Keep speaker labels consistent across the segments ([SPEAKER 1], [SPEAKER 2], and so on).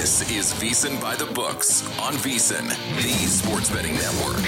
[SPEAKER 1] This is VSiN by the Books on VSiN, the sports betting network.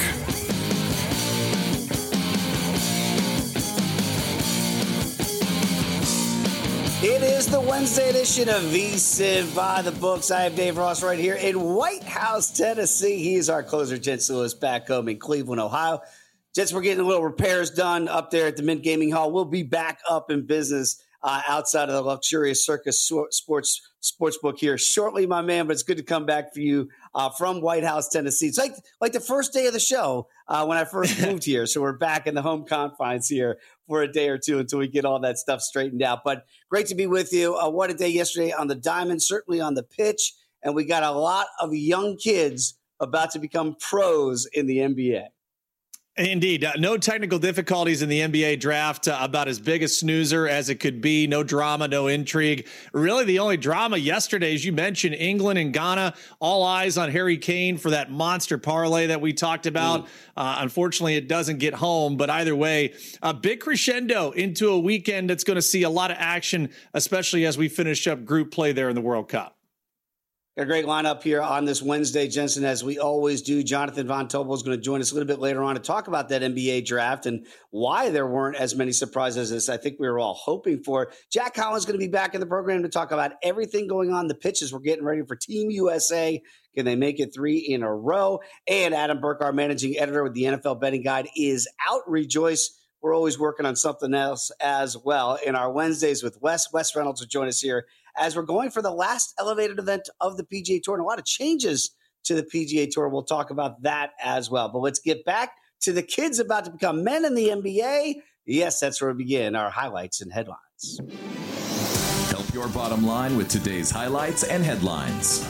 [SPEAKER 2] It is the Wednesday edition of VSiN by the Books. I have Dave Ross right here in White House, Tennessee. He is our closer, Jens Lewis, back home in Cleveland, Ohio. Jets, we're getting a little repairs done up there at the Mint Gaming Hall. We'll be back up in business outside of the luxurious Circus Sportsbook here shortly, my man. But it's good to come back for you from White House, Tennessee. It's like the first day of the show when I first moved here. So we're back in the home confines here for a day or two until we get all that stuff straightened out. But great to be with you. What a day yesterday on the diamond, certainly on the pitch. And we got a lot of young kids about to become pros in the NBA.
[SPEAKER 3] Indeed. No technical difficulties in the NBA draft. About as big a snoozer as it could be. No drama, no intrigue. Really, the only drama yesterday, as you mentioned, England and Ghana, all eyes on Harry Kane for that monster parlay that we talked about. Unfortunately, it doesn't get home. But either way, a big crescendo into a weekend that's going to see a lot of action, especially as we finish up group play there in the World Cup.
[SPEAKER 2] Got a great lineup here on this Wednesday, Jensen, as we always do. Jonathan Von Tobel is going to join us a little bit later on to talk about that NBA draft and why there weren't as many surprises as I think we were all hoping for. Jack Collins is going to be back in the program to talk about everything going on the pitches. We're getting ready for Team USA. Can they make it 3 in a row? And Adam Burke, our managing editor with the NFL Betting Guide, is out. Rejoice. We're always working on something else as well. In our Wednesdays with Wes Reynolds will join us here as we're going for the last elevated event of the PGA Tour and a lot of changes to the PGA Tour. We'll talk about that as well. But let's get back to the kids about to become men in the NBA. Yes, that's where we begin our highlights and headlines.
[SPEAKER 1] Help your bottom line with today's highlights and headlines.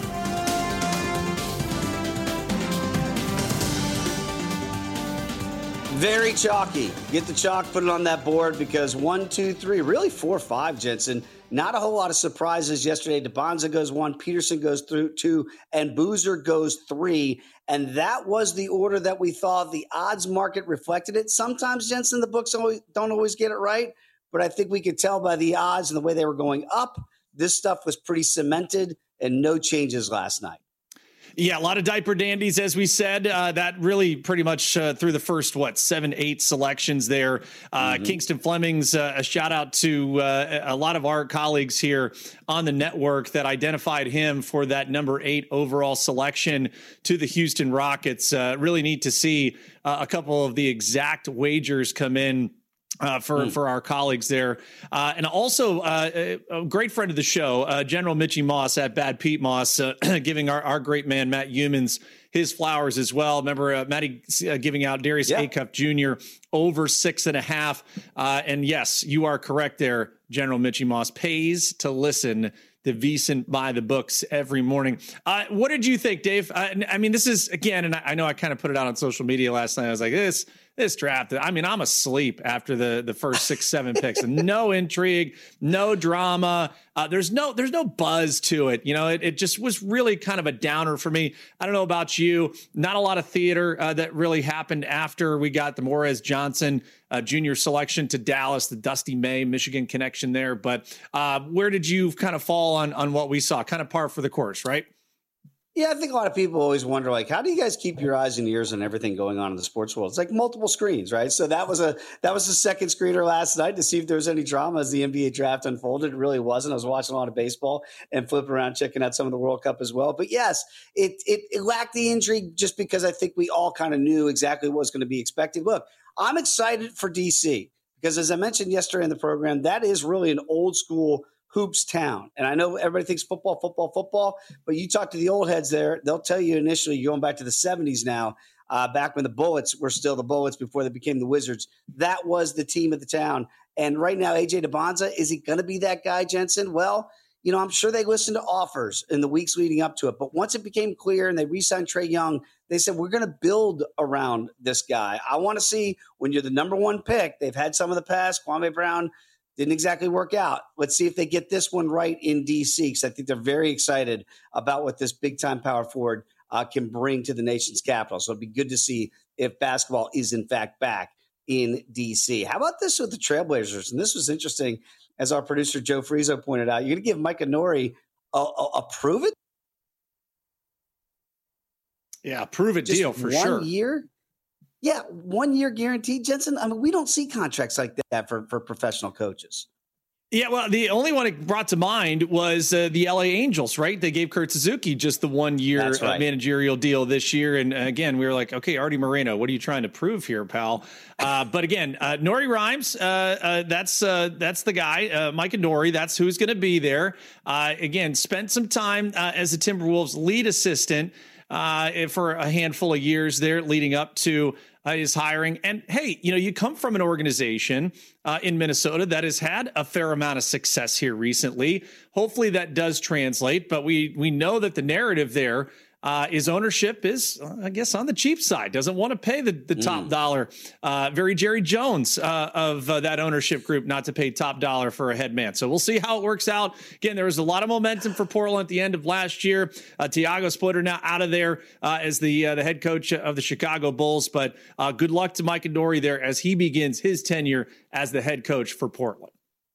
[SPEAKER 2] Very chalky. Get the chalk, put it on that board because 1, 2, 3, really 4, 5, Jensen. Not a whole lot of surprises yesterday. DeBonza goes 1, Peterson goes through 2, and Boozer goes 3. And that was the order that we thought. The odds market reflected it. Sometimes, Jensen, the books don't always get it right, but I think we could tell by the odds and the way they were going up, this stuff was pretty cemented and no changes last night.
[SPEAKER 3] Yeah, a lot of diaper dandies, as we said. That really pretty much through the first, 7, 8 selections there. Kingston Fleming's a shout out to a lot of our colleagues here on the network that identified him for that number 8 overall selection to the Houston Rockets. Really neat to see a couple of the exact wagers come in. For our colleagues there. And also a great friend of the show, General Mitchie Moss at Bad Pete Moss, giving our great man, Matt Humans, his flowers as well. Remember, Matty giving out Darius Acuff Jr. over 6.5. And yes, you are correct there, General Mitchie Moss. Pays to listen to VSiN by the Books every morning. What did you think, Dave? I mean, this is, again, and I know I kind of put it out on social media last night. I was like, this draft, I mean, I'm asleep after the first 6, 7 picks. And no intrigue, no drama. There's no buzz to it. You know, it just was really kind of a downer for me. I don't know about you. Not a lot of theater that really happened after we got the Morez Johnson junior selection to Dallas, the Dusty May Michigan connection there. But where did you kind of fall on what we saw? Kind of par for the course, right?
[SPEAKER 2] Yeah, I think a lot of people always wonder, how do you guys keep your eyes and ears on everything going on in the sports world? It's like multiple screens, right? So that was a second screener last night to see if there was any drama as the NBA draft unfolded. It really wasn't. I was watching a lot of baseball and flipping around, checking out some of the World Cup as well. But yes, it lacked the intrigue just because I think we all kind of knew exactly what was going to be expected. Look, I'm excited for DC because as I mentioned yesterday in the program, that is really an old school hoops town. And I know everybody thinks football, but you talk to the old heads there, they'll tell you initially, going back to the 70s now, back when the Bullets were still the Bullets before they became the Wizards, that was the team of the town. And right now, A.J. DeBonza, is he going to be that guy, Jensen? Well, I'm sure they listened to offers in the weeks leading up to it. But once it became clear and they re-signed Trae Young, they said, we're going to build around this guy. I want to see when you're the number 1 pick. They've had some of the past. Kwame Brown didn't exactly work out. Let's see if they get this one right in D.C. because I think they're very excited about what this big-time power forward can bring to the nation's capital. So it'll be good to see if basketball is, in fact, back in D.C. How about this with the Trailblazers? And this was interesting, as our producer Joe Frizo pointed out. You're going to give Micah Nori a prove it?
[SPEAKER 3] Yeah, prove it
[SPEAKER 2] Just
[SPEAKER 3] deal for sure.
[SPEAKER 2] 1 year. Yeah, 1 year guaranteed, Jensen. I mean, we don't see contracts like that for professional coaches.
[SPEAKER 3] Yeah, well, the only one it brought to mind was the LA Angels, right? They gave Kurt Suzuki just the 1 year managerial deal this year. And again, we were like, okay, Artie Moreno, what are you trying to prove here, pal? But again, Nori Rhymes, that's the guy, Micah Nori, that's who's going to be there. Again, spent some time as the Timberwolves lead assistant for a handful of years there leading up to his hiring. And hey, you come from an organization in Minnesota that has had a fair amount of success here recently. Hopefully that does translate, but we know that the narrative there is ownership is, I guess, on the cheap side, doesn't want to pay the top dollar. Very Jerry Jones of that ownership group not to pay top dollar for a head man. So we'll see how it works out. Again, there was a lot of momentum for Portland at the end of last year. Tiago Splitter now out of there as the head coach of the Chicago Bulls. But good luck to Mike Nori there as he begins his tenure as the head coach for Portland.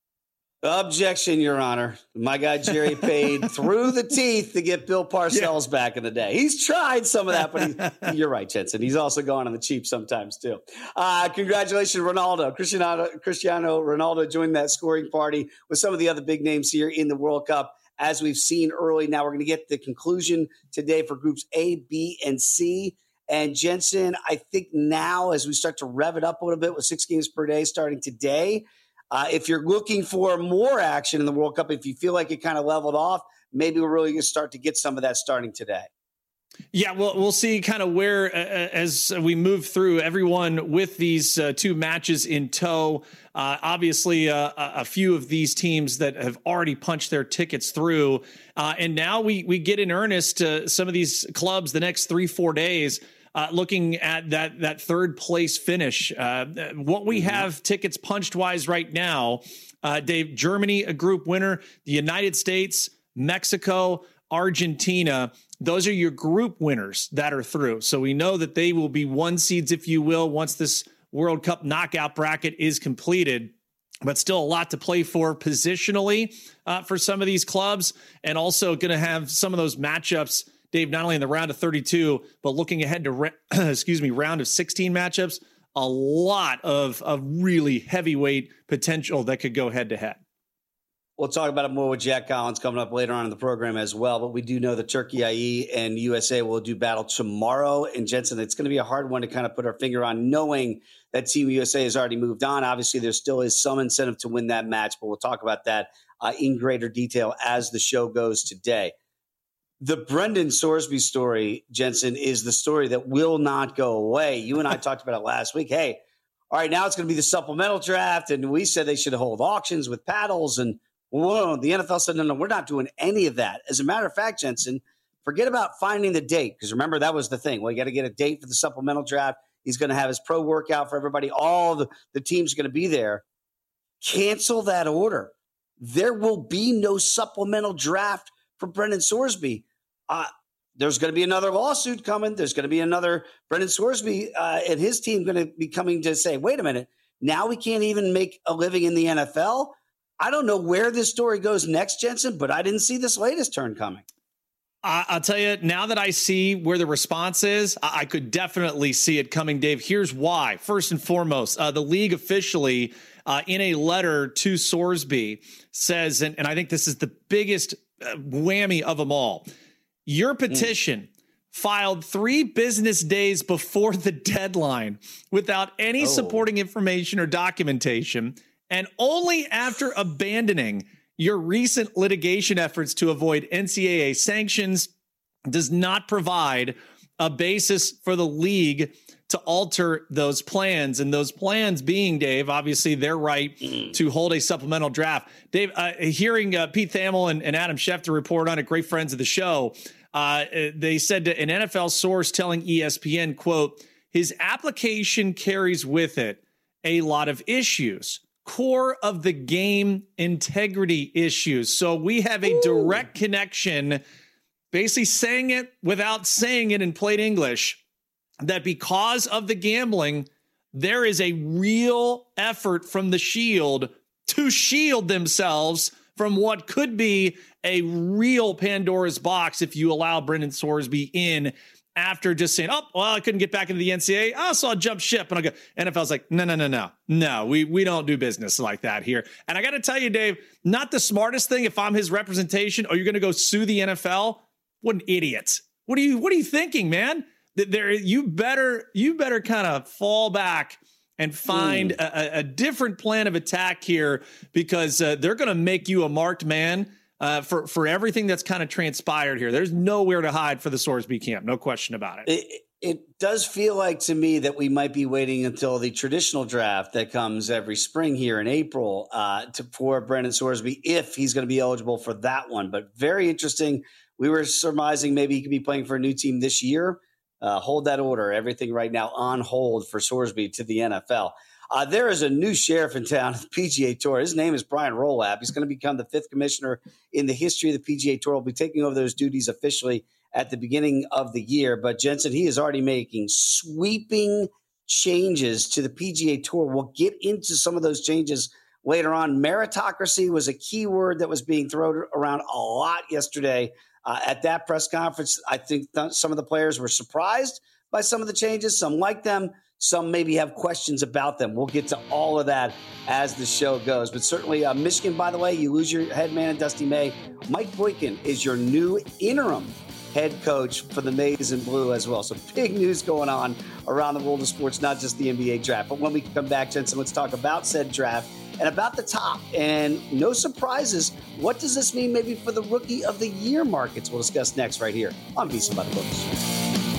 [SPEAKER 2] Objection, Your Honor. My guy Jerry paid through the teeth to get Bill Parcells back in the day. He's tried some of that, but you're right, Jensen. He's also gone on the cheap sometimes too. Congratulations, Ronaldo. Cristiano Ronaldo joined that scoring party with some of the other big names here in the World Cup. As we've seen early, now we're going to get the conclusion today for groups A, B, and C. And Jensen, I think now as we start to rev it up a little bit with 6 games per day starting today, if you're looking for more action in the World Cup, if you feel like it kind of leveled off, maybe we're really going to start to get some of that starting today.
[SPEAKER 3] Yeah, we'll see kind of where as we move through everyone with these 2 matches in tow. Obviously, a few of these teams that have already punched their tickets through. And now we get in earnest some of these clubs the next 3-4 days. Looking at that third place finish, what we have tickets punched wise right now, Dave, Germany, a group winner, the United States, Mexico, Argentina, those are your group winners that are through. So we know that they will be 1 seeds, if you will, once this World Cup knockout bracket is completed. But still a lot to play for positionally for some of these clubs, and also going to have some of those matchups, Dave, not only in the round of 32, but looking ahead to, round of 16 matchups, a lot of really heavyweight potential that could go head to head.
[SPEAKER 2] We'll talk about it more with Jack Collins coming up later on in the program as well. But we do know that Turkey IE and USA will do battle tomorrow. And Jensen, it's going to be a hard one to kind of put our finger on, knowing that Team USA has already moved on. Obviously, there still is some incentive to win that match, but we'll talk about that in greater detail as the show goes today. The Brendan Sorsby story, Jensen, is the story that will not go away. You and I talked about it last week. Hey, all right, now it's going to be the supplemental draft, and we said they should hold auctions with paddles, and whoa, the NFL said, no, we're not doing any of that. As a matter of fact, Jensen, forget about finding the date, because remember, that was the thing. Well, you got to get a date for the supplemental draft. He's going to have his pro workout for everybody. All the teams are going to be there. Cancel that order. There will be no supplemental draft for Brendan Sorsby. There's going to be another lawsuit coming. There's going to be another Brendan Sorsby and his team going to be coming to say, wait a minute, now we can't even make a living in the NFL. I don't know where this story goes next, Jensen, but I didn't see this latest turn coming.
[SPEAKER 3] I'll tell you, now that I see where the response is, I could definitely see it coming, Dave. Here's why. First and foremost, the league officially in a letter to Sorsby says, and I think this is the biggest whammy of them all, your petition filed 3 business days before the deadline without any supporting information or documentation, and only after abandoning your recent litigation efforts to avoid NCAA sanctions, does not provide a basis for the league to alter those plans. And those plans being, Dave, obviously their right to hold a supplemental draft. Dave, hearing Pete Thamel and Adam Schefter report on it, great friends of the show, they said to an NFL source telling ESPN, quote, his application carries with it a lot of issues, core of the game integrity issues. So we have a direct connection, basically saying it without saying it in plain English, that because of the gambling, there is a real effort from the Shield to shield themselves from what could be a real Pandora's box if you allow Brendan Sorsby in after just saying, oh, well, I couldn't get back into the NCAA. Oh, so I'll jump ship. And I'll go. NFL's like, no, we don't do business like that here. And I got to tell you, Dave, not the smartest thing if I'm his representation. Or you're going to go sue the NFL? What an idiot. What are you thinking, man? You better kind of fall back and find a different plan of attack here, because they're going to make you a marked man for everything that's kind of transpired here. There's nowhere to hide for the Sorsby camp. No question about it.
[SPEAKER 2] It does feel like to me that we might be waiting until the traditional draft that comes every spring here in April for Brendan Sorsby, if he's going to be eligible for that one. But very interesting. We were surmising maybe he could be playing for a new team this year. Hold that order. Everything right now on hold for Sorsby to the NFL. There is a new sheriff in town at the PGA Tour. His name is Brian Rolapp. He's going to become the 5th commissioner in the history of the PGA Tour. Will be taking over those duties officially at the beginning of the year. But Jensen, he is already making sweeping changes to the PGA Tour. We'll get into some of those changes later on. Meritocracy was a key word that was being thrown around a lot yesterday. At that press conference, I think some of the players were surprised by some of the changes. Some like them. Some maybe have questions about them. We'll get to all of that as the show goes. But certainly Michigan, by the way, you lose your head man, Dusty May. Mike Boykin is your new interim head coach for the Maize and Blue as well. So big news going on around the world of sports, not just the NBA draft. But when we come back, Jensen, let's talk about said draft and about the top. And no surprises, what does this mean maybe for the Rookie of the Year markets? We'll discuss next right here on VSiN by the Books.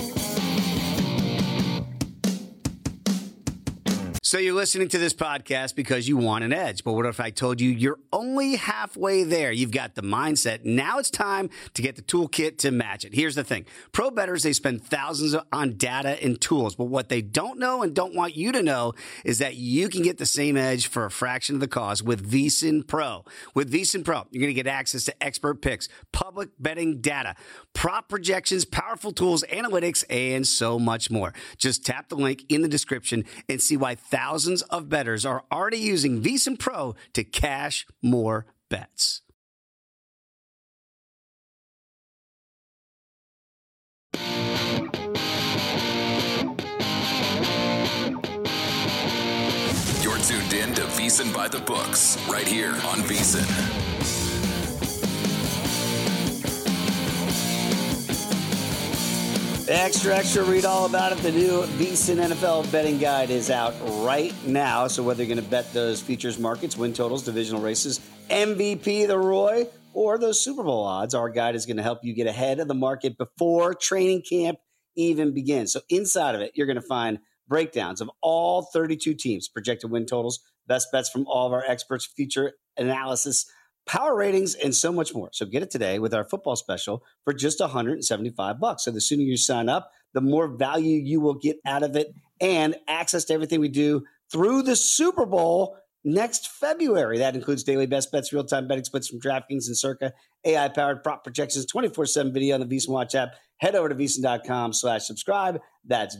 [SPEAKER 2] So you're listening to this podcast because you want an edge. But what if I told you you're only halfway there? You've got the mindset. Now it's time to get the toolkit to match it. Here's the thing. Pro bettors, they spend thousands on data and tools. But what they don't know and don't want you to know is that you can get the same edge for a fraction of the cost with VSiN Pro. With VSiN Pro, you're going to get access to expert picks, public betting data, prop projections, powerful tools, analytics, and so much more. Just tap the link in the description and see why thousands of bettors are already using VSiN Pro to cash more bets.
[SPEAKER 1] You're tuned in to VSiN by the Books, right here on VSiN.
[SPEAKER 2] Extra, read all about it. The new VSiN NFL betting guide is out right now. So whether you're going to bet those futures markets, win totals, divisional races, MVP, the Roy, or those Super Bowl odds, our guide is going to help you get ahead of the market before training camp even begins. So inside of it, you're going to find breakdowns of all 32 teams, projected win totals, best bets from all of our experts, feature analysis, power ratings, and so much more. So get it today with our football special for just $175. So the sooner you sign up, the more value you will get out of it and access to everything we do through the Super Bowl next February. That includes daily best bets, real-time betting splits from DraftKings and Circa, AI-powered prop projections, 24/7 video on the VSiN Watch app. Head over to VSiN.com/subscribe. That's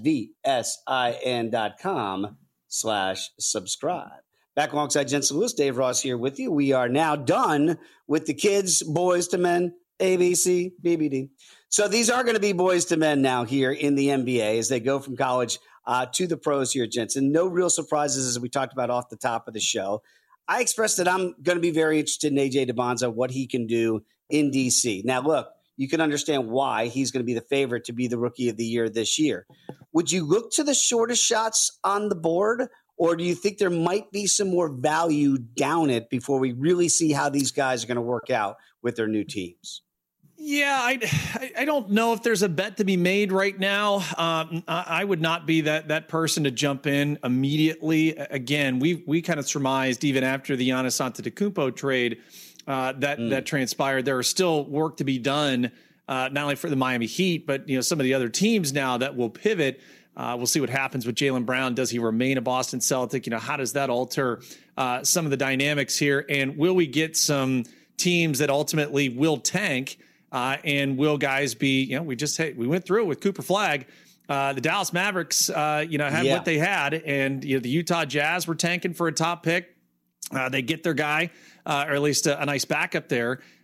[SPEAKER 2] VSIN.com/subscribe. Back alongside Jensen Lewis, Dave Ross here with you. We are now done with the kids, boys to men, ABC, BBD. So these are going to be boys to men now here in the NBA as they go from college to the pros here, Jensen. No real surprises as we talked about off the top of the show. I expressed that I'm going to be very interested in A.J. DeBonza, what he can do in D.C. Now, look, you can understand why he's going to be the favorite to be the Rookie of the Year this year. Would you look to the shortest shots on the board? Or do you think there might be some more value down it before we really see how these guys are going to work out with their new teams?
[SPEAKER 3] Yeah, I don't know if there's a bet to be made right now. I would not be that person to jump in immediately. Again, we kind of surmised even after the Giannis Antetokounmpo trade that transpired. There are still work to be done, not only for the Miami Heat, but some of the other teams now that will pivot. We'll see what happens with Jaylen Brown. Does he remain a Boston Celtic? How does that alter some of the dynamics here? And will we get some teams that ultimately will tank and will guys be, we went through it with Cooper Flagg. The Dallas Mavericks, had what they had, and the Utah Jazz were tanking for a top pick. They get their guy, or at least a nice backup there.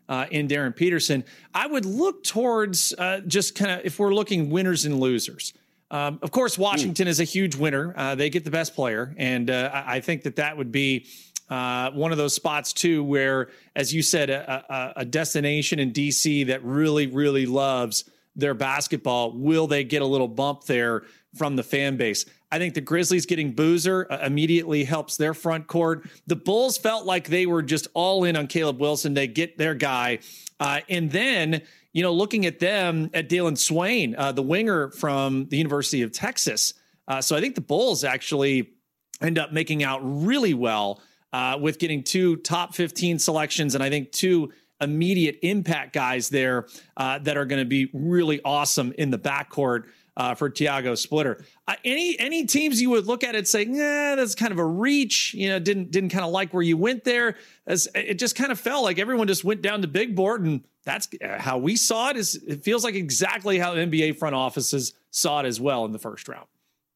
[SPEAKER 3] in Darren Peterson. I would look towards just kind of if we're looking winners and losers. Of course, Washington is a huge winner. They get the best player, and I think that would be one of those spots too, where, as you said, a destination in DC that really, really loves their basketball. Will they get a little bump there from the fan base? I think the Grizzlies getting Boozer immediately helps their front court. The Bulls felt like they were just all in on Caleb Wilson. They get their guy. And then, looking at them, at Dalen Swain, the winger from the University of Texas. So I think the Bulls actually end up making out really well with getting 2 top 15 selections. And I think 2 immediate impact guys there that are going to be really awesome in the backcourt for Tiago Splitter. Any teams you would look at it saying, that's kind of a reach, didn't kind of like where you went there. It just kind of felt like everyone just went down to big board, and that's how we saw it. It feels like exactly how NBA front offices saw it as well in the first round.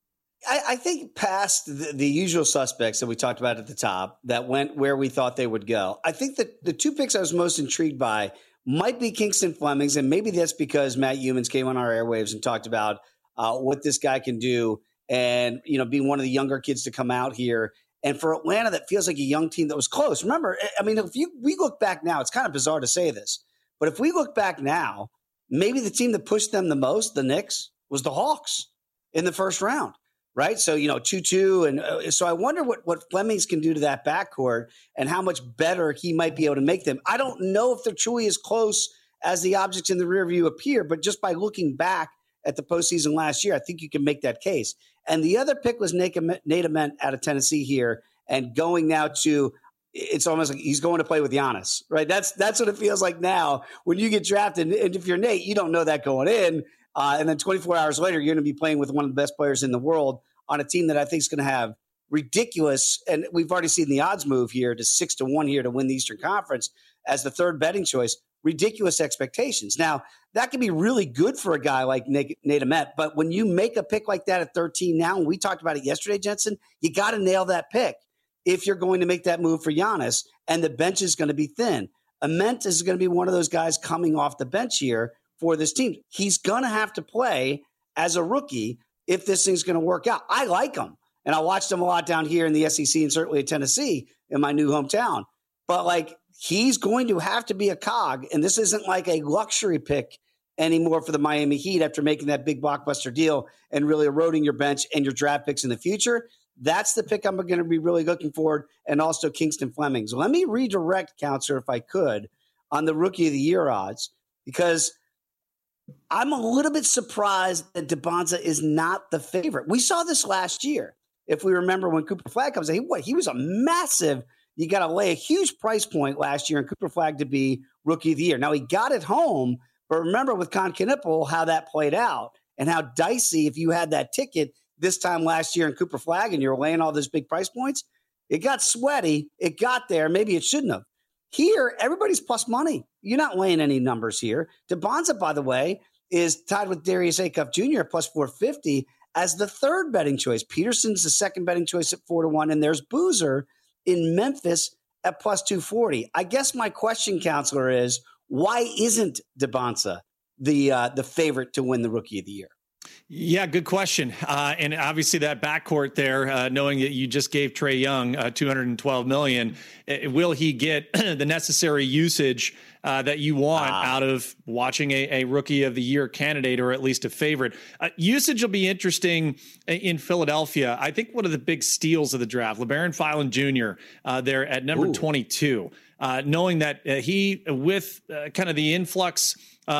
[SPEAKER 2] I think past the usual suspects that we talked about at the top that went where we thought they would go, I think that the 2 picks I was most intrigued by might be Kingston Flemings, and maybe that's because Matt Youmans came on our airwaves and talked about what this guy can do, and being one of the younger kids to come out here. And for Atlanta, that feels like a young team that was close. Remember, I mean, we look back now, it's kind of bizarre to say this, but if we look back now, maybe the team that pushed them the most, the Knicks, was the Hawks in the first round. Right. So, 2-2. And so I wonder what Flemings can do to that backcourt and how much better he might be able to make them. I don't know if they're truly as close as the objects in the rear view appear, but just by looking back at the postseason last year, I think you can make that case. And the other pick was Nate Ament out of Tennessee here, and going now to, it's almost like he's going to play with Giannis, right? That's what it feels like now when you get drafted. And if you're Nate, you don't know that going in. And then 24 hours later, you're going to be playing with one of the best players in the world on a team that I think is going to have ridiculous, and we've already seen the odds move here to 6-1 here to win the Eastern Conference as the 3rd betting choice, ridiculous expectations. Now, that can be really good for a guy like Nate Ament, but when you make a pick like that at 13 now, and we talked about it yesterday, Jensen, you got to nail that pick if you're going to make that move for Giannis, and the bench is going to be thin. Ament is going to be one of those guys coming off the bench here for this team. He's going to have to play as a rookie if this thing's going to work out. I like him, and I watched him a lot down here in the SEC and certainly in Tennessee in my new hometown. But, he's going to have to be a cog, and this isn't like a luxury pick anymore for the Miami Heat after making that big blockbuster deal and really eroding your bench and your draft picks in the future. That's the pick I'm going to be really looking forward, and also Kingston Flemings. Let me redirect, Counselor, if I could, on the Rookie of the Year odds, because I'm a little bit surprised that DeBonza is not the favorite. We saw this last year. If we remember when Cooper Flagg comes in, he was a massive, you got to lay a huge price point last year in Cooper Flagg to be Rookie of the Year. Now, he got it home, but remember with Con Knipple how that played out and how dicey if you had that ticket this time last year in Cooper Flagg and you're laying all those big price points. It got sweaty. It got there. Maybe it shouldn't have. Here, everybody's plus money. You're not laying any numbers here. DeBonza, by the way, is tied with Darius Acuff Jr. at plus 450 as the 3rd betting choice. Peterson's the 2nd betting choice at 4-1, and there's Boozer in Memphis at plus 240. I guess my question, Counselor, is why isn't DeBonza the favorite to win the Rookie of the Year?
[SPEAKER 3] Yeah, good question. And obviously that backcourt there, knowing that you just gave Trae Young $212 million, will he get the necessary usage that you want out of watching a Rookie of the Year candidate, or at least a favorite? Usage will be interesting in Philadelphia. I think one of the big steals of the draft, LeBaron Filan Jr. There at number 22, knowing that he, with kind of the influx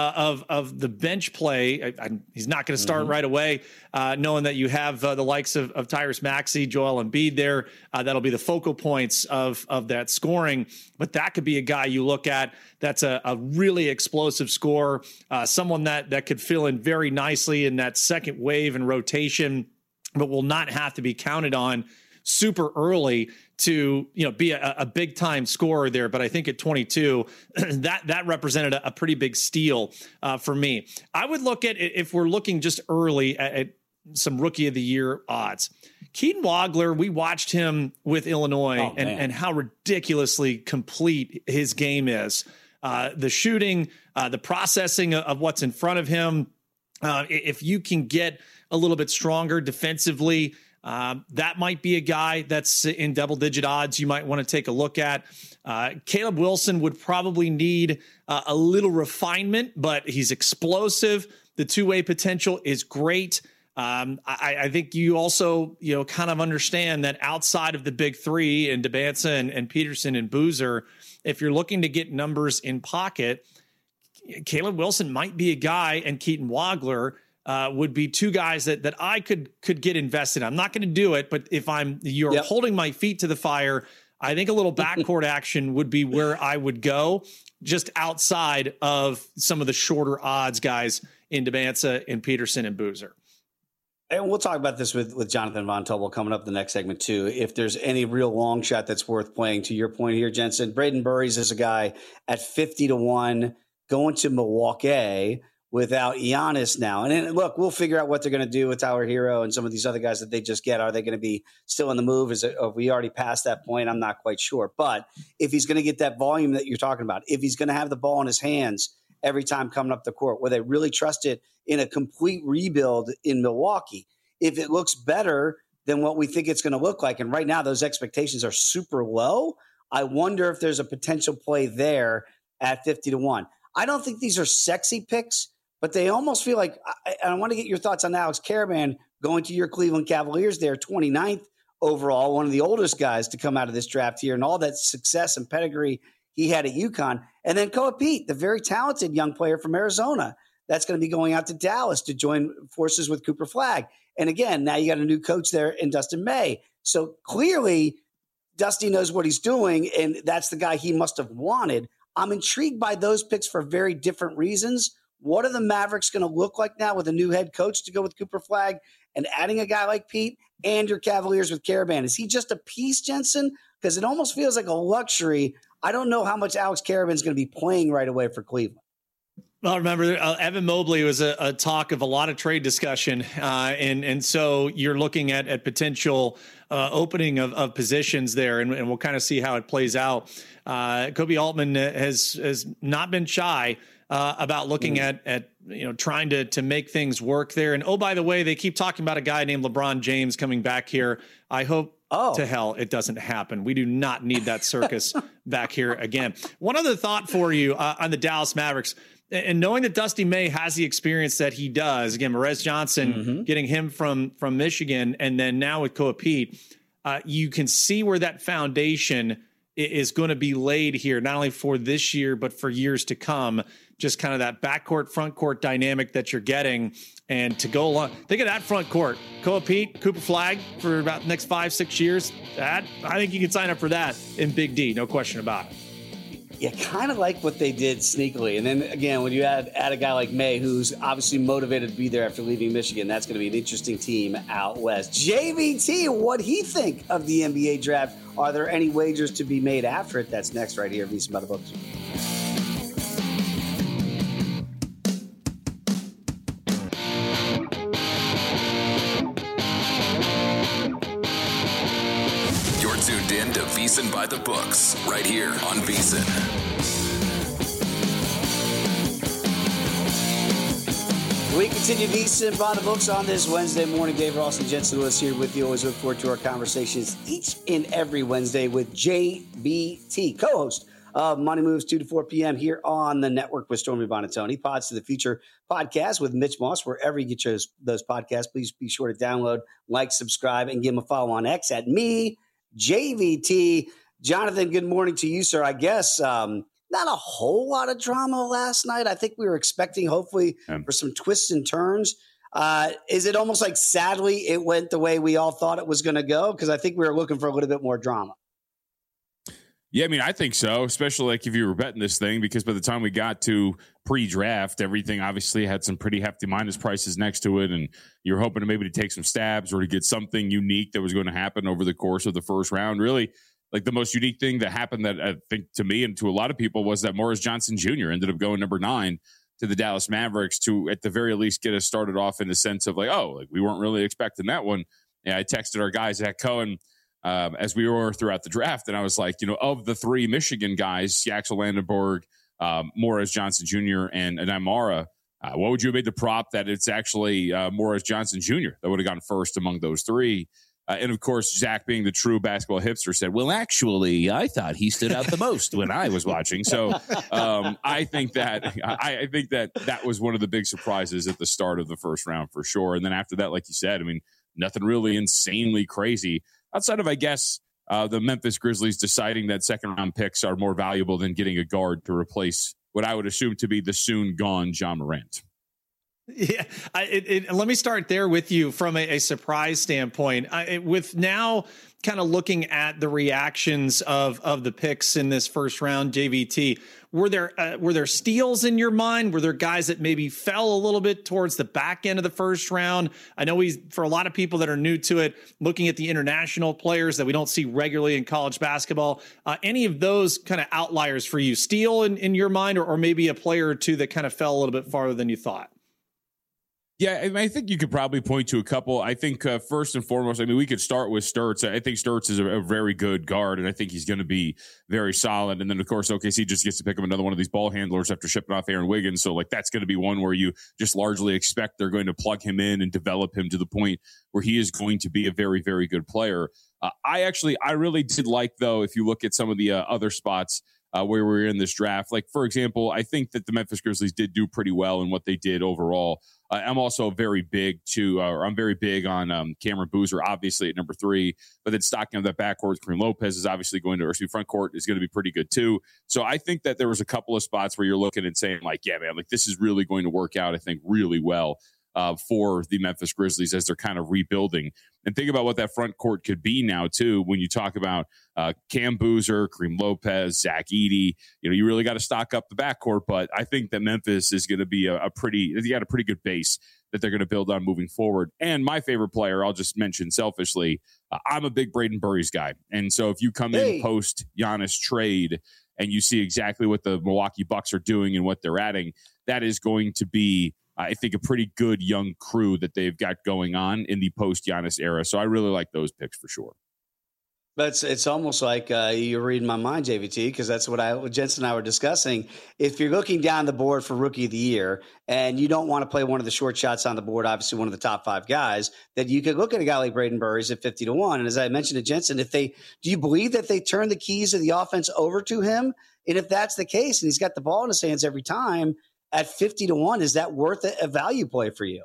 [SPEAKER 3] of the bench play, he's not going to start right away, knowing that you have the likes of Tyrese Maxey, Joel Embiid there. That'll be the focal points of that scoring. But that could be a guy you look at that's a really explosive scorer, someone that could fill in very nicely in that second wave and rotation, but will not have to be counted on super early to be a big time scorer there. But I think at 22, that represented a pretty big steal for me. I would look at, if we're looking just early at some Rookie of the Year odds, Keaton Wagler, we watched him with Illinois and how ridiculously complete his game is. the shooting, the processing of what's in front of him. If you can get a little bit stronger defensively, that might be a guy that's in double-digit odds you might want to take a look at. Caleb Wilson would probably need a little refinement, but he's explosive. The two-way potential is great. I think you also, kind of understand that outside of the big three and Debinsa and Peterson and Boozer, if you're looking to get numbers in pocket, Caleb Wilson might be a guy, and Keaton Wagler would be two guys that I could get invested in. I'm not going to do it, but if you're holding my feet to the fire, I think a little backcourt action would be where I would go, just outside of some of the shorter odds guys in Debinsa and Peterson and Boozer.
[SPEAKER 2] And we'll talk about this with Jonathan Von Tobel coming up the next segment too. If there's any real long shot that's worth playing, to your point here, Jensen, Braden Burries is a guy at 50-1 going to Milwaukee without Giannis now. And then, look, we'll figure out what they're going to do with Tyler Hero and some of these other guys that they just get. Are they going to be still in the move? Are we already past that point? I'm not quite sure. But if he's going to get that volume that you're talking about, if he's going to have the ball in his hands every time coming up the court, where they really trust it in a complete rebuild in Milwaukee, if it looks better than what we think it's going to look like, and right now those expectations are super low, I wonder if there's a potential play there at 50-1. I don't think these are sexy picks, but they almost feel like, I want to get your thoughts on Alex Karaban going to your Cleveland Cavaliers there, 29th overall, one of the oldest guys to come out of this draft here, and all that success and pedigree he had at UConn. And then Koa Pete, the very talented young player from Arizona, that's going to be going out to Dallas to join forces with Cooper Flagg. And again, now you got a new coach there in Dustin May. So clearly Dusty knows what he's doing, and that's the guy he must have wanted. I'm intrigued by those picks for very different reasons. What are the Mavericks going to look like now with a new head coach to go with Cooper Flagg and adding a guy like Pete, and your Cavaliers with Karaban? Is he just a piece, Jensen? Because it almost feels like a luxury. I don't know how much Alex Karaban is going to be playing right away for Cleveland.
[SPEAKER 3] Well, remember, Evan Mobley was a talk of a lot of trade discussion. And so you're looking at potential opening of positions there, and we'll kind of see how it plays out. Kobe Altman has not been shy about looking at trying to make things work there. And, oh, by the way, they keep talking about a guy named LeBron James coming back here. I hope to hell it doesn't happen. We do not need that circus back here again. One other thought for you on the Dallas Mavericks. And knowing that Dusty May has the experience that he does, again, Marez Johnson, getting him from Michigan, and then now with Koa Pete, you can see where that foundation is going to be laid here, not only for this year, but for years to come. Just kind of that backcourt, front court dynamic that you're getting. And to go along, think of that front court. Koa Pete, Cooper Flagg for about the next 5-6 years. I think you can sign up for that in Big D, no question about it.
[SPEAKER 2] Yeah, kind of like what they did sneakily. And then, again, when you add a guy like May, who's obviously motivated to be there after leaving Michigan, that's going to be an interesting team out west. JVT, what do he think of the NBA draft? Are there any wagers to be made after it? That's next right here, VSiN by the Books.
[SPEAKER 1] Tuned in to VSiN by the Books, right here on VSiN.
[SPEAKER 2] We continue VSiN by the Books on this Wednesday morning. Dave Ross and Jensen Lewis here with you. Always look forward to our conversations each and every Wednesday with JBT, co-host of Money Moves 2 to 4 p.m. here on the network with Stormy Buonantony. Pods to the Future podcast with Mitch Moss. Wherever you get those podcasts, please be sure to download, like, subscribe, and give them a follow on X at me, JVT. Jonathan, good morning to you, sir. I guess not a whole lot of drama last night. I think we were expecting, hopefully, for some twists and turns. Is it almost like, sadly, it went the way we all thought it was going to go? Because I think we were looking for a little bit more drama.
[SPEAKER 4] Yeah, I mean, I think so, especially like if you were betting this thing, because by the time we got to pre-draft, everything obviously had some pretty hefty minus prices next to it, and you're hoping to maybe to take some stabs or to get something unique that was going to happen over the course of the first round. Really, like the most unique thing that happened that I think to me and to a lot of people was that Morris Johnson Jr. ended up going number 9 to the Dallas Mavericks to, at the very least, get us started off in the sense of like, oh, like we weren't really expecting that one. Yeah, I texted our guys at Cohen as we were throughout the draft, and I was like, of the 3 Michigan guys, Yaxel Landenberg, Morris Johnson Jr. and Imara. What would you have made the prop that it's actually Morris Johnson Jr. that would have gone first among those three? And of course, Zach, being the true basketball hipster, said, well, actually, I thought he stood out the most when I was watching. So I think that was one of the big surprises at the start of the first round for sure. And then after that, like you said, I mean, nothing really insanely crazy outside of, I guess, the Memphis Grizzlies deciding that second round picks are more valuable than getting a guard to replace what I would assume to be the soon gone Ja Morant.
[SPEAKER 3] Yeah, let me start there with you from a surprise standpoint. With now kind of looking at the reactions of the picks in this first round, JVT, were there steals in your mind? Were there guys that maybe fell a little bit towards the back end of the first round? I know for a lot of people that are new to it, looking at the international players that we don't see regularly in college basketball, any of those kind of outliers for you, steal in your mind, or maybe a player or two that kind of fell a little bit farther than you thought?
[SPEAKER 4] Yeah, I think you could probably point to a couple. I think first and foremost, I mean, we could start with Sturtz. I think Sturtz is a very good guard, and I think he's going to be very solid. And then, of course, OKC just gets to pick up another one of these ball handlers after shipping off Aaron Wiggins. So, like, that's going to be one where you just largely expect they're going to plug him in and develop him to the point where he is going to be a very, very good player. I really did like, though, if you look at some of the other spots where we were in this draft, like, for example, I think that the Memphis Grizzlies did do pretty well in what they did overall. I'm also very big on Cameron Boozer, obviously at number 3, but then stocking up that backcourt, Kareem Lopez is obviously going to, or front court is going to be pretty good too. So I think that there was a couple of spots where you're looking and saying, like, yeah, man, like, this is really going to work out, I think, really well for the Memphis Grizzlies as they're kind of rebuilding. And think about what that front court could be now too. When you talk about Cam Boozer, Kareem Lopez, Zach Edey, you really got to stock up the backcourt. But I think that Memphis is going to be a pretty good base that they're going to build on moving forward. And my favorite player, I'll just mention selfishly, I'm a big Braden Burries guy. And so if you come in post Giannis trade and you see exactly what the Milwaukee Bucks are doing and what they're adding, that is going to be, I think, a pretty good young crew that they've got going on in the post-Giannis era. So I really like those picks for sure.
[SPEAKER 2] But it's almost like you're reading my mind, JVT, because that's what Jensen and I were discussing. If you're looking down the board for Rookie of the Year and you don't want to play one of the short shots on the board, obviously one of the top 5 guys, that you could look at a guy like Braden Burries at 50-1. And as I mentioned to Jensen, do you believe that they turn the keys of the offense over to him? And if that's the case, and he's got the ball in his hands every time, at 50-1, is that worth a value play for you?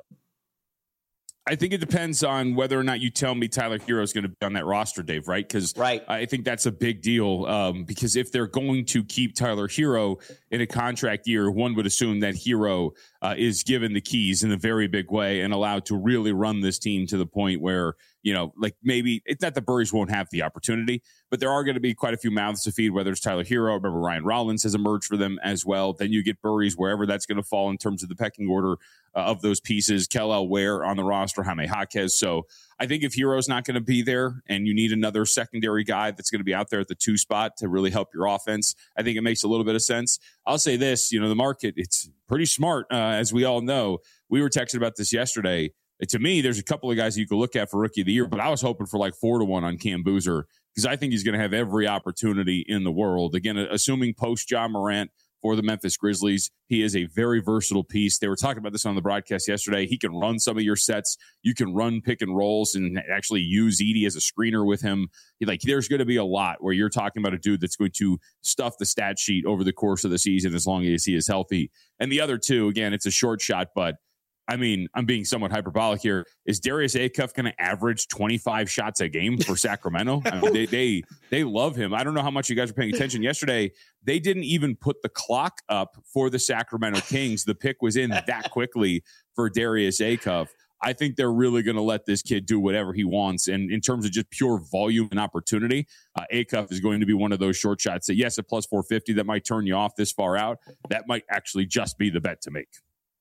[SPEAKER 4] I think it depends on whether or not you tell me Tyler Hero is going to be on that roster, Dave, right? Because I think that's a big deal because if they're going to keep Tyler Hero in a contract year, one would assume that Hero is given the keys in a very big way and allowed to really run this team to the point where, like, maybe it's not that Burries won't have the opportunity, but there are going to be quite a few mouths to feed, whether it's Tyler Hero. Remember, Ryan Rollins has emerged for them as well. Then you get Burries wherever that's going to fall in terms of the pecking order of those pieces. Kel Ware on the roster, Jaime Jaquez. So I think if Hero's not going to be there and you need another secondary guy that's going to be out there at the 2 spot to really help your offense, I think it makes a little bit of sense. I'll say this, the market, it's pretty smart, as we all know. We were texting about this yesterday. To me, there's a couple of guys you could look at for Rookie of the Year, but I was hoping for like 4-1 on Cam Boozer because I think he's going to have every opportunity in the world. Again, assuming post Ja Morant for the Memphis Grizzlies, he is a very versatile piece. They were talking about this on the broadcast yesterday. He can run some of your sets. You can run pick and rolls and actually use Edey as a screener with him. There's going to be a lot where you're talking about a dude that's going to stuff the stat sheet over the course of the season as long as he is healthy. And the other two, again, it's a short shot, but I mean, I'm being somewhat hyperbolic here. Is Darius Acuff going to average 25 shots a game for Sacramento? I mean, they love him. I don't know how much you guys are paying attention. Yesterday, they didn't even put the clock up for the Sacramento Kings. The pick was in that quickly for Darius Acuff. I think they're really going to let this kid do whatever he wants. And in terms of just pure volume and opportunity, Acuff is going to be one of those short shots that, yes, at plus 450, that might turn you off this far out. That might actually just be the bet to make.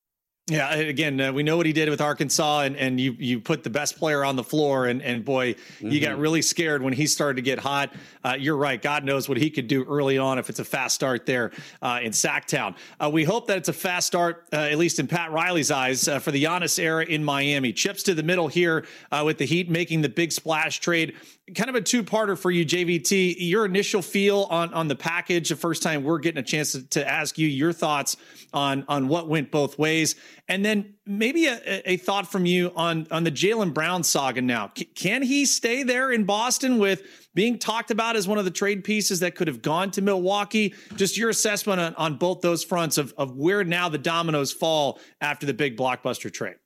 [SPEAKER 3] Yeah, again, we know what he did with Arkansas, and you put the best player on the floor, and boy, you got really scared when he started to get hot. You're right. God knows what he could do early on if it's a fast start there in Sacktown. We hope that it's a fast start, at least in Pat Riley's eyes, for the Giannis era in Miami. Chips to the middle here with the Heat making the big splash trade. Kind of a two-parter for you, JVT. Your initial feel on the package, the first time we're getting a chance to ask you your thoughts on what went both ways. And then maybe a thought from you on the Jaylen Brown saga now. Can he stay there in Boston with being talked about as one of the trade pieces that could have gone to Milwaukee? Just your assessment on both those fronts of where now the dominoes fall after the big blockbuster trade.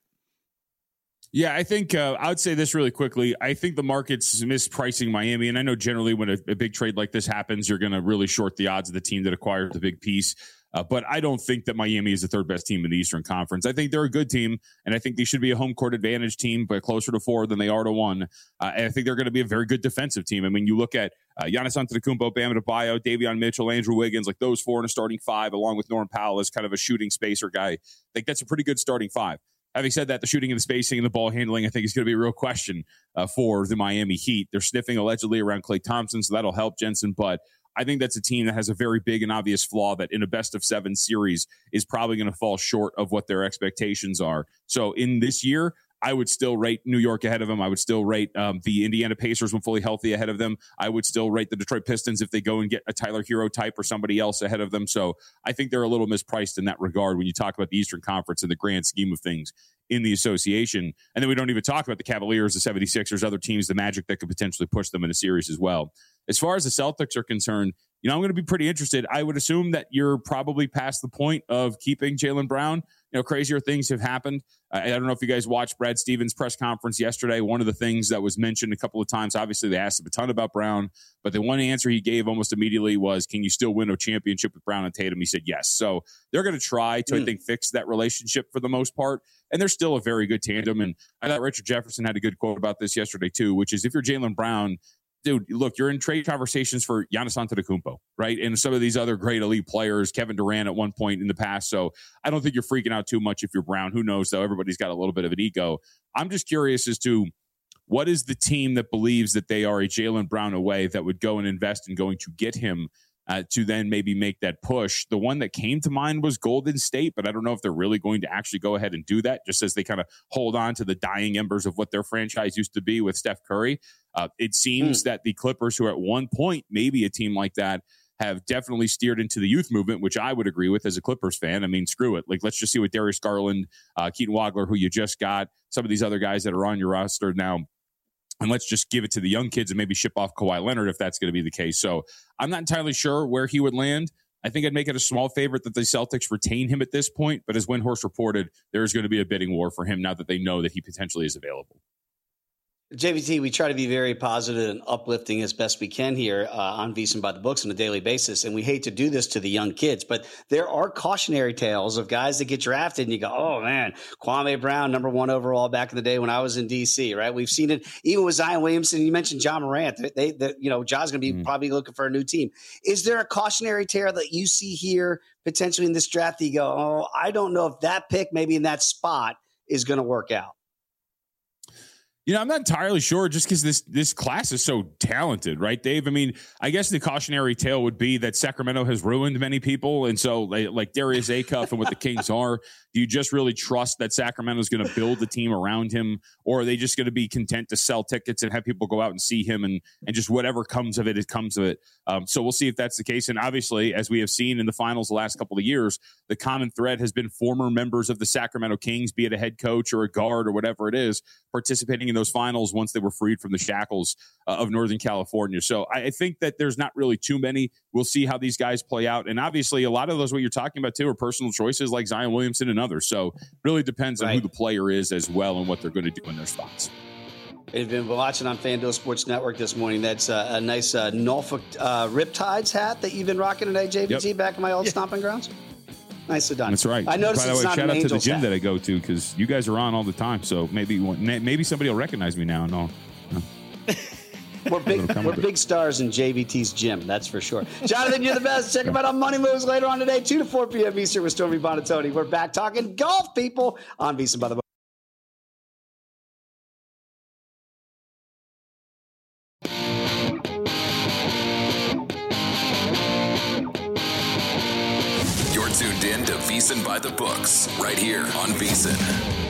[SPEAKER 4] Yeah, I think I would say this really quickly. I think the market's mispricing Miami. And I know generally when a big trade like this happens, you're going to really short the odds of the team that acquired the big piece. But I don't think that Miami is the third best team in the Eastern Conference. I think they're a good team, and I think they should be a home court advantage team, but closer to 4 than they are to 1. And I think they're going to be a very good defensive team. I mean, you look at Giannis Antetokounmpo, Bam Adebayo, Davion Mitchell, Andrew Wiggins, like those 4 in a starting 5, along with Norman Powell as kind of a shooting spacer guy. I think that's a pretty good starting 5. Having said that, the shooting and the spacing and the ball handling, I think, is going to be a real question for the Miami Heat. They're sniffing allegedly around Klay Thompson, so that'll help Jensen. But I think that's a team that has a very big and obvious flaw that in a best-of-7 series is probably going to fall short of what their expectations are. So in this year, I would still rate New York ahead of them. I would still rate the Indiana Pacers when fully healthy ahead of them. I would still rate the Detroit Pistons if they go and get a Tyler Hero type or somebody else ahead of them. So I think they're a little mispriced in that regard when you talk about the Eastern Conference in the grand scheme of things in the association. And then we don't even talk about the Cavaliers, the 76ers, other teams, the Magic that could potentially push them in a series as well. As far as the Celtics are concerned, I'm going to be pretty interested. I would assume that you're probably past the point of keeping Jaylen Brown. Crazier things have happened. I don't know if you guys watched Brad Stevens' press conference yesterday. One of the things that was mentioned a couple of times, obviously they asked him a ton about Brown, but the one answer he gave almost immediately was, can you still win a championship with Brown and Tatum? He said yes. So they're going to try to, I think, fix that relationship for the most part. And they're still a very good tandem. And I thought Richard Jefferson had a good quote about this yesterday too, which is if you're Jaylen Brown, dude, look, you're in trade conversations for Giannis Antetokounmpo, right? And some of these other great elite players, Kevin Durant at one point in the past. So I don't think you're freaking out too much if you're Brown. Who knows, though? Everybody's got a little bit of an ego. I'm just curious as to what is the team that believes that they are a Jaylen Brown away that would go and invest in going to get him to then maybe make that push. The one that came to mind was Golden State, but I don't know if they're really going to actually go ahead and do that, just as they kind of hold on to the dying embers of what their franchise used to be with Steph Curry. It seems that the Clippers, who are at one point maybe a team like that, have definitely steered into the youth movement, which I would agree with as a Clippers fan. I mean, screw it. Like, let's just see what Darius Garland, Keaton Wagler, who you just got, some of these other guys that are on your roster now, and let's just give it to the young kids and maybe ship off Kawhi Leonard if that's going to be the case. So I'm not entirely sure where he would land. I think I'd make it a small favorite that the Celtics retain him at this point. But as Windhorst reported, there's going to be a bidding war for him now that they know that he potentially is available.
[SPEAKER 2] JVT, we try to be very positive and uplifting as best we can here on VSiN by the Books on a daily basis. And we hate to do this to the young kids, but there are cautionary tales of guys that get drafted and you go, oh man, Kwame Brown, number 1 overall back in the day when I was in DC, right? We've seen it even with Zion Williamson. You mentioned John Morant. Ja's going to be probably looking for a new team. Is there a cautionary tale that you see here potentially in this draft that you go, oh, I don't know if that pick maybe in that spot is going to work out?
[SPEAKER 4] I'm not entirely sure just because this class is so talented, right, Dave? I mean, I guess the cautionary tale would be that Sacramento has ruined many people. And so like Darius Acuff and what the Kings are, do you just really trust that Sacramento is going to build the team around him? Or are they just going to be content to sell tickets and have people go out and see him and just whatever comes of it, it comes of it. So we'll see if that's the case. And obviously, as we have seen in the finals the last couple of years, the common thread has been former members of the Sacramento Kings, be it a head coach or a guard or whatever it is, participating in those finals once they were freed from the shackles of Northern California. So I think that there's not really too many. We'll see how these guys play out. And obviously, a lot of those, what you're talking about too, are personal choices like Zion Williamson and others. So really depends on who the player is as well and what they're going to do in their spots.
[SPEAKER 2] We've been watching on FanDuel Sports Network this morning. That's a nice Norfolk Riptides hat that you've been rocking today, JVT, back in my old stomping grounds. Nicely done.
[SPEAKER 4] That's right.
[SPEAKER 2] I noticed.
[SPEAKER 4] By the way, shout out to the gym
[SPEAKER 2] hat
[SPEAKER 4] that I go to because you guys are on all the time. So maybe somebody will recognize me now. No.
[SPEAKER 2] We're big stars in JVT's gym, that's for sure. Jonathan, you're the best. Check him out on Money Moves later on today, 2 to 4 p.m. Eastern with Stormy Bonatoni. We're back talking golf, people, on VSiN by the Book.
[SPEAKER 1] You're tuned in to VSiN by the Books, right here on VSiN.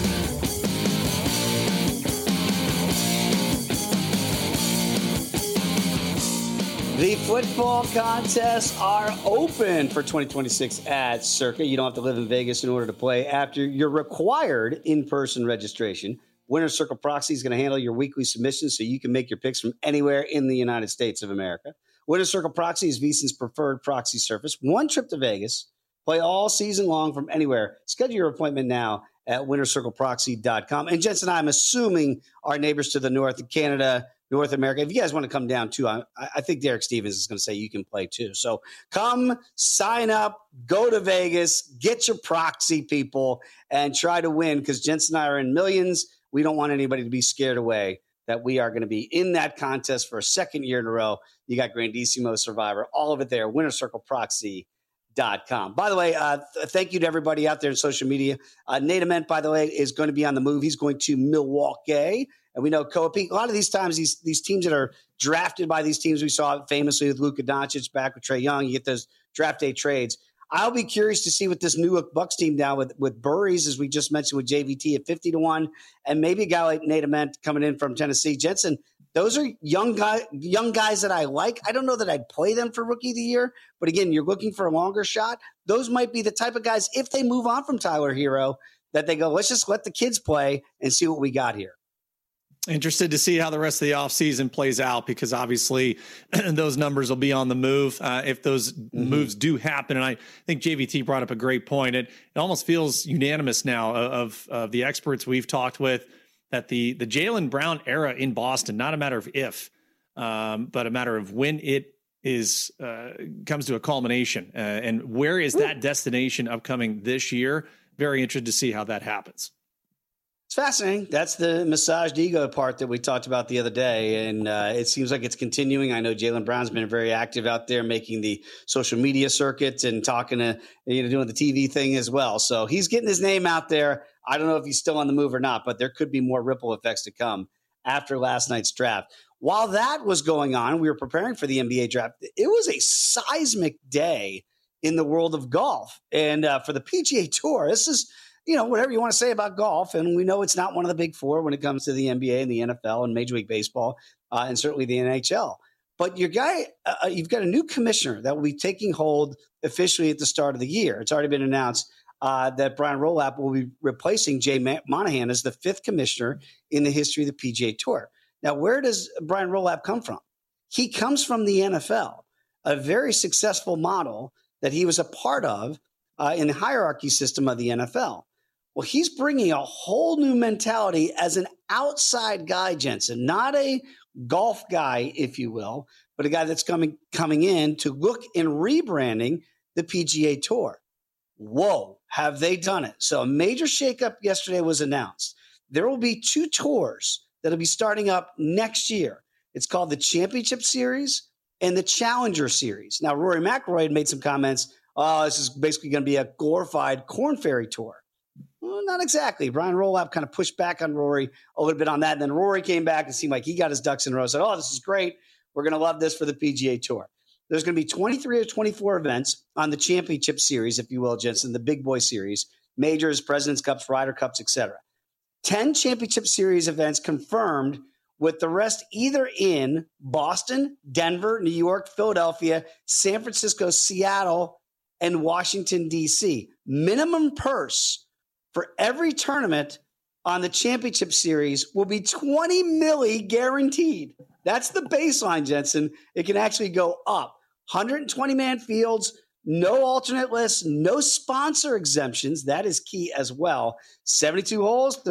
[SPEAKER 2] The football contests are open for 2026 at Circa. You don't have to live in Vegas in order to play after your required in-person registration. Winner's Circle Proxy is going to handle your weekly submissions so you can make your picks from anywhere in the United States of America. Winner's Circle Proxy is VSiN's preferred proxy service. One trip to Vegas. Play all season long from anywhere. Schedule your appointment now at winnercircleproxy.com. And Jensen and I, I'm assuming our neighbors to the north, Canada, North America, if you guys want to come down too, I think Derek Stevens is going to say you can play too. So come, sign up, go to Vegas, get your proxy, people, and try to win, because Jensen and I are in millions. We don't want anybody to be scared away that we are going to be in that contest for a second year in a row. You got Grandissimo, Survivor, all of it there, winnercircleproxy.com. By the way, thank you to everybody out there in social media. Nate Ament, by the way, is going to be on the move. He's going to Milwaukee. And we know Kobe, a lot of these times, these teams that are drafted by these teams, we saw famously with Luka Doncic, back with Trae Young, you get those draft day trades. I'll be curious to see what this new Bucks team now with Burries, as we just mentioned, with JVT at 50-1, and maybe a guy like Nate Ament coming in from Tennessee. Jensen, those are young guys that I like. I don't know that I'd play them for Rookie of the Year, but again, you're looking for a longer shot. Those might be the type of guys, if they move on from Tyler Hero, that they go, let's just let the kids play and see what we got here.
[SPEAKER 3] Interested to see how the rest of the offseason plays out, because obviously those numbers will be on the move if those moves do happen. And I think JVT brought up a great point. It almost feels unanimous now of the experts we've talked with that the Jaylen Brown era in Boston, not a matter of if, but a matter of when it is comes to a culmination. And where is that destination upcoming this year? Very interested to see how that happens.
[SPEAKER 2] It's fascinating. That's the massaged ego part that we talked about the other day. And it seems like it's continuing. I know Jaylen Brown's been very active out there making the social media circuit and talking to, doing the TV thing as well. So he's getting his name out there. I don't know if he's still on the move or not, but there could be more ripple effects to come after last night's draft. While that was going on, we were preparing for the NBA draft. It was a seismic day in the world of golf. And for the PGA Tour, this is, whatever you want to say about golf, and we know it's not one of the big four when it comes to the NBA and the NFL and Major League Baseball, and certainly the NHL. But you've got a new commissioner that will be taking hold officially at the start of the year. It's already been announced that Brian Rolapp will be replacing Jay Monahan as the fifth commissioner in the history of the PGA Tour. Now, where does Brian Rolapp come from? He comes from the NFL, a very successful model that he was a part of in the hierarchy system of the NFL. Well, he's bringing a whole new mentality as an outside guy, Jensen, not a golf guy, if you will, but a guy that's coming in to look in rebranding the PGA Tour. Whoa, have they done it? So a major shakeup yesterday was announced. There will be two tours that will be starting up next year. It's called the Championship Series and the Challenger Series. Now, Rory McIlroy had made some comments. This is basically going to be a glorified Korn Ferry Tour. Well, not exactly. Brian Rolapp kind of pushed back on Rory a little bit on that. And then Rory came back and seemed like he got his ducks in a row. Said, this is great. We're going to love this for the PGA Tour. There's going to be 23 or 24 events on the Championship Series, if you will, Jensen, the Big Boy Series, Majors, President's Cups, Ryder Cups, etc. 10 Championship Series events confirmed, with the rest either in Boston, Denver, New York, Philadelphia, San Francisco, Seattle, and Washington, D.C. Minimum purse for every tournament on the Championship Series will be $20 million guaranteed. That's the baseline, Jensen. It can actually go up. 120-man fields, no alternate lists, no sponsor exemptions. That is key as well. 72 holes,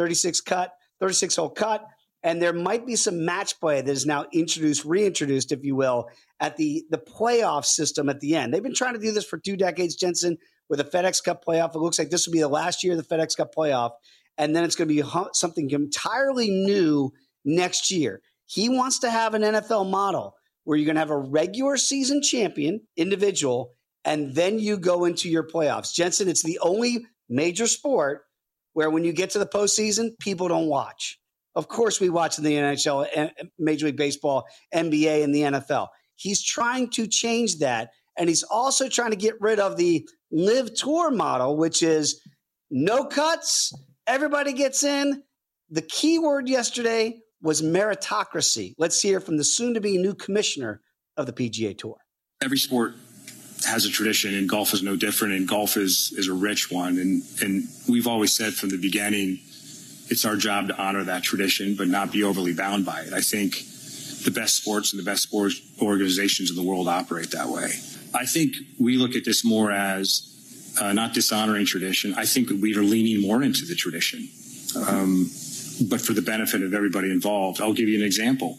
[SPEAKER 2] 36-hole cut, and there might be some match play that is now reintroduced, if you will, at the playoff system at the end. They've been trying to do this for 2 decades, Jensen, with a FedEx Cup playoff. It looks like this will be the last year of the FedEx Cup playoff, and then it's going to be something entirely new next year. He wants to have an NFL model where you're going to have a regular season champion individual, and then you go into your playoffs. Jensen, it's the only major sport where when you get to the postseason, people don't watch. Of course, we watch in the NHL, Major League Baseball, NBA, and the NFL. He's trying to change that, and he's also trying to get rid of the Live Tour model, which is no cuts, everybody gets in. The key word yesterday was meritocracy. Let's hear from the soon-to-be new commissioner of the PGA Tour.
[SPEAKER 5] Every sport has a tradition, and golf is no different, and golf is a rich one. And we've always said from the beginning, it's our job to honor that tradition, but not be overly bound by it. I think the best sports and the best sports organizations in the world operate that way. I think we look at this more as not dishonoring tradition. I think we are leaning more into the tradition, but for the benefit of everybody involved. I'll give you an example.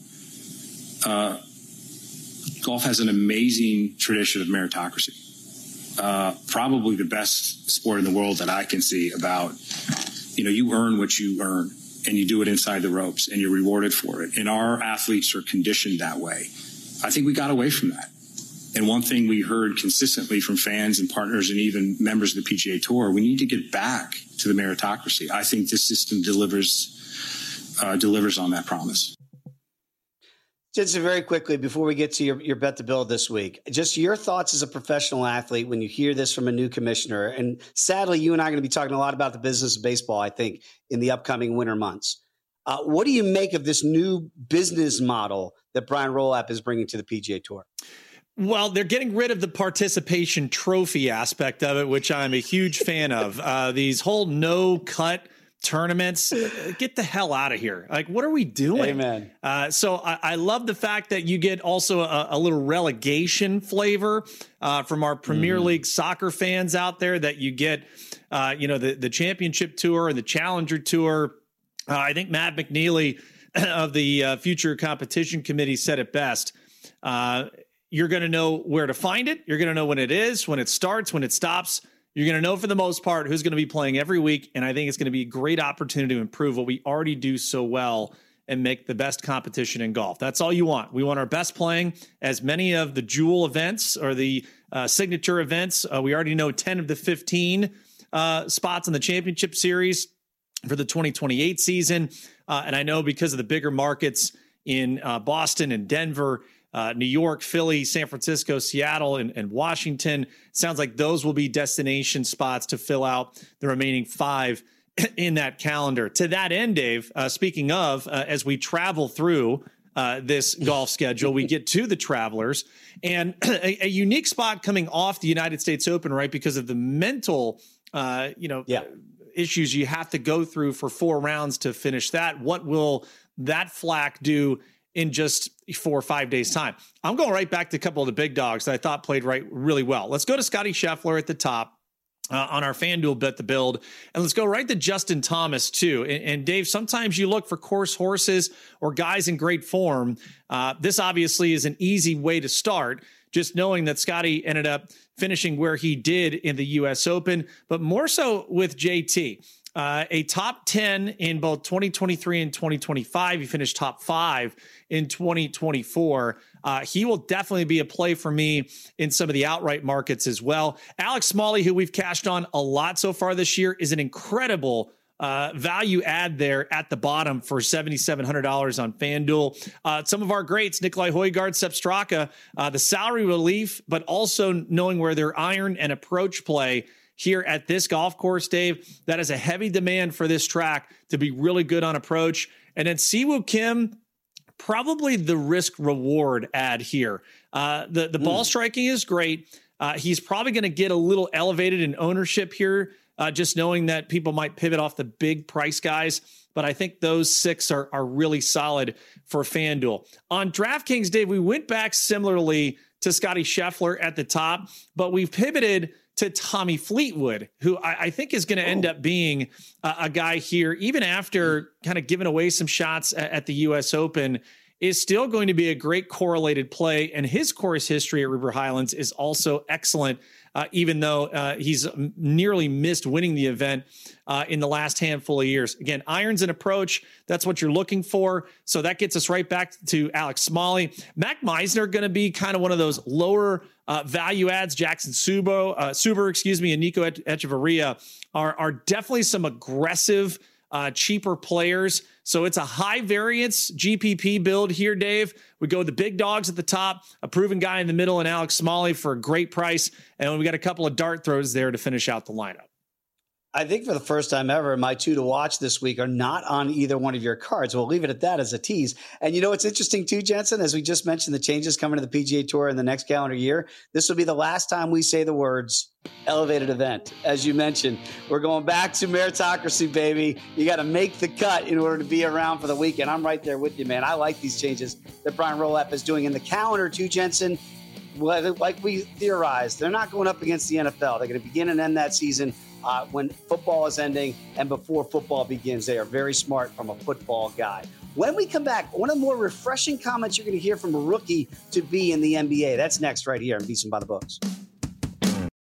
[SPEAKER 5] Golf has an amazing tradition of meritocracy. Probably the best sport in the world that I can see about, you earn what you earn, and you do it inside the ropes, and you're rewarded for it. And our athletes are conditioned that way. I think we got away from that. And one thing we heard consistently from fans and partners and even members of the PGA Tour, we need to get back to the meritocracy. I think this system delivers on that promise.
[SPEAKER 2] Jensen, very quickly, before we get to your bet to build this week, just your thoughts as a professional athlete when you hear this from a new commissioner. And sadly, you and I are going to be talking a lot about the business of baseball, I think, in the upcoming winter months. What do you make of this new business model that Brian Rolapp is bringing to the PGA Tour?
[SPEAKER 3] Well, they're getting rid of the participation trophy aspect of it, which I'm a huge fan of. These whole no-cut tournaments, get the hell out of here. Like, what are we doing?
[SPEAKER 2] Amen.
[SPEAKER 3] So I love the fact that you get also a little relegation flavor from our Premier League soccer fans out there, that you get, the championship tour and the challenger tour. I think Matt McNeely of the Future Competition Committee said it best. You're going to know where to find it. You're going to know when it is, when it starts, when it stops. You're going to know for the most part who's going to be playing every week, and I think it's going to be a great opportunity to improve what we already do so well and make the best competition in golf. That's all you want. We want our best playing as many of the jewel events or the signature events. We already know 10 of the 15 spots in the championship series for the 2028 season. And I know because of the bigger markets in Boston and Denver, New York, Philly, San Francisco, Seattle, and Washington. Sounds like those will be destination spots to fill out the remaining 5 in that calendar. To that end, Dave, speaking of, as we travel through this golf schedule, we get to the Travelers, and a unique spot coming off the United States Open, right, because of the mental, issues you have to go through for 4 rounds to finish that. What will that flack do in just 4 or 5 days time? I'm going right back to a couple of the big dogs that I thought played really well. Let's go to Scotty Scheffler at the top on our FanDuel bet the build. And let's go right to Justin Thomas too. And Dave, sometimes you look for course horses or guys in great form. This obviously is an easy way to start, just knowing that Scotty ended up finishing where he did in the U.S. Open, but more so with JT. A top 10 in both 2023 and 2025. He finished top 5 in 2024. He will definitely be a play for me in some of the outright markets as well. Alex Smalley, who we've cashed on a lot so far this year, is an incredible value add there at the bottom for $7,700 on FanDuel. Some of our greats, Nikolai Højgaard, Sepp Straka, the salary relief, but also knowing where their iron and approach play here at this golf course, Dave, that is a heavy demand for this track to be really good on approach. And then Siwoo Kim, probably the risk reward add here. The ball striking is great. He's probably going to get a little elevated in ownership here, just knowing that people might pivot off the big price guys. But I think those 6 are really solid for FanDuel. On DraftKings, Dave, we went back similarly to Scotty Scheffler at the top, but we've pivoted to Tommy Fleetwood, who I think is going to end up being a guy here, even after kind of giving away some shots at the U.S. Open, is still going to be a great correlated play. And his course history at River Highlands is also excellent even though he's nearly missed winning the event in the last handful of years. Again, irons and approach, that's what you're looking for. So that gets us right back to Alex Smalley. Mac Meisner going to be kind of one of those lower value adds. Jackson Suber, and Nico Echeverria are definitely some aggressive, cheaper players. So it's a high variance GPP build here, Dave. We go with the big dogs at the top, a proven guy in the middle, and Alex Smalley for a great price. And we got a couple of dart throws there to finish out the lineup.
[SPEAKER 2] I think for the first time ever, my 2 to watch this week are not on either one of your cards. We'll leave it at that as a tease. And you know what's interesting too, Jensen, as we just mentioned, the changes coming to the PGA Tour in the next calendar year, this will be the last time we say the words elevated event. As you mentioned, we're going back to meritocracy, baby. You got to make the cut in order to be around for the weekend. I'm right there with you, man. I like these changes that Brian Rolapp is doing in the calendar too, Jensen. Like we theorized, they're not going up against the NFL. They're going to begin and end that season when football is ending and before football begins. They are very smart from a football guy. When we come back, one of the more refreshing comments you're going to hear from a rookie to be in the NBA. That's next right here on VSiN by the Books.